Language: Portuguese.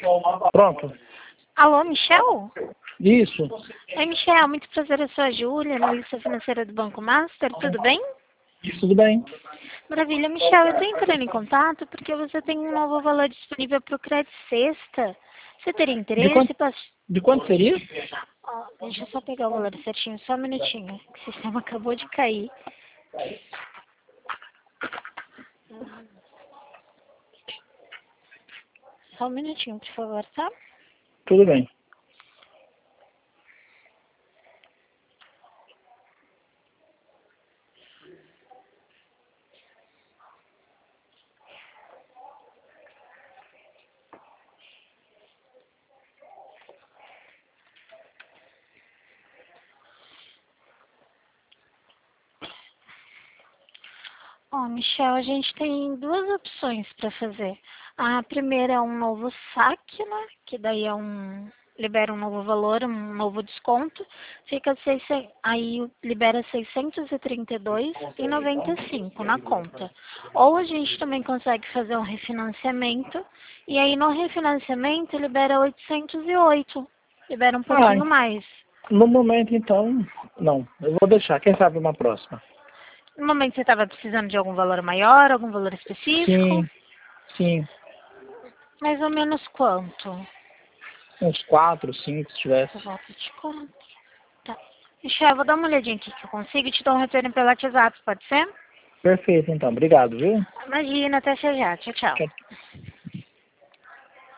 Pronto. Alô, Michel? Isso. Oi, Michel, muito prazer, eu sou a Júlia, analista financeira do Banco Master, tudo bem? Tudo bem. Maravilha, Michel, eu estou entrando em contato porque você tem um novo valor disponível para o Crédito Sexta. Você teria interesse? De quanto seria? Ó, deixa eu só pegar o valor certinho, só um minutinho, que o sistema acabou de cair. Só um minutinho, por favor, tá? Tudo bem. Ó, Michel, a gente tem duas opções para fazer. A primeira é um novo saque, né? Que daí libera um novo valor, um novo desconto. Aí libera 632,95 na conta. Ou a gente também consegue fazer um refinanciamento. E aí no refinanciamento libera 808. Libera um pouquinho mais. No momento, então, não. Eu vou deixar. Quem sabe uma próxima. No momento você estava precisando de algum valor maior, algum valor específico? Sim. Mais ou menos quanto? Uns 4, 5, se tivesse. Por volta de 4. Tá. Michel, eu vou dar uma olhadinha aqui que eu consigo e te dou um retorno pelo WhatsApp, pode ser? Perfeito, então. Obrigado, viu? Imagina, até já. Tchau, tchau. Tchau.